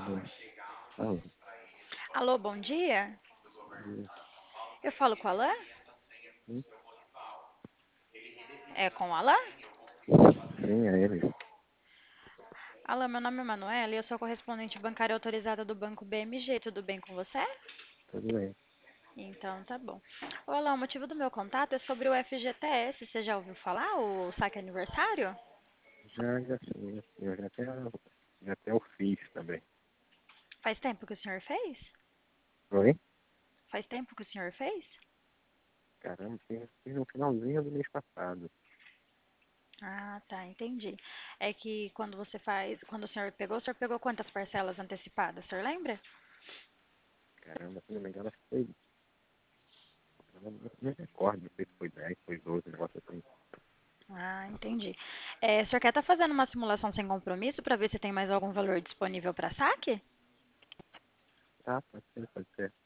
Fala. Alô, bom dia. Hum, Eu falo com o Alain? hum, É com o Alain? Sim, é ele. Alain, meu nome é Manuela e eu sou correspondente bancária autorizada do Banco BMG. Tudo bem com você? Tudo bem. Então, tá bom. Ô, Alain, o motivo do meu contato é sobre o FGTS. Você já ouviu falar? O saque aniversário? Já sim, eu já até eu fiz também. Faz tempo que o senhor fez? Oi? Faz tempo que o senhor fez? Caramba, fiz no finalzinho do mês passado. Ah, tá, entendi. É que quando você faz, quando o senhor pegou quantas parcelas antecipadas, o senhor lembra? Caramba, se não me engano, acho que foi. Eu não me recordo, não sei se foi 10, foi 12, um negócio assim. Ah, entendi. O senhor quer estar fazendo uma simulação sem compromisso para ver se tem mais algum valor disponível para saque? Tá, pode ser, pode ser.